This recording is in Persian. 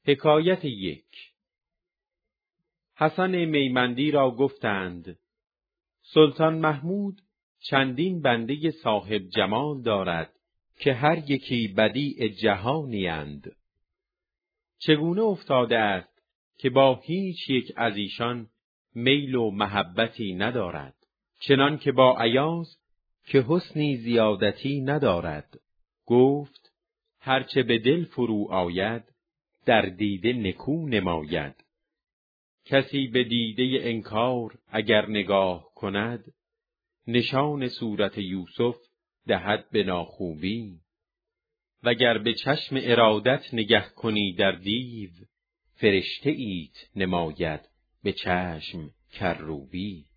حکایت 1. حسن میمندی را گفتند سلطان محمود چندین بنده صاحب جمال دارد که هر یکی بدیع جهانی اند. چگونه افتاده است که با هیچ یک از ایشان میل و محبتی ندارد، چنان که با ایاز که حسنی زیادتی ندارد. گفت هرچه به دل فرو آید در دیده نکو نماید. کسی به دیده انکار اگر نگاه کند، نشان صورت یوسف دهد به ناخوبی. وگر به چشم ارادت نگه کنی در دیو، فرشته ایت نماید به چشم کروبی.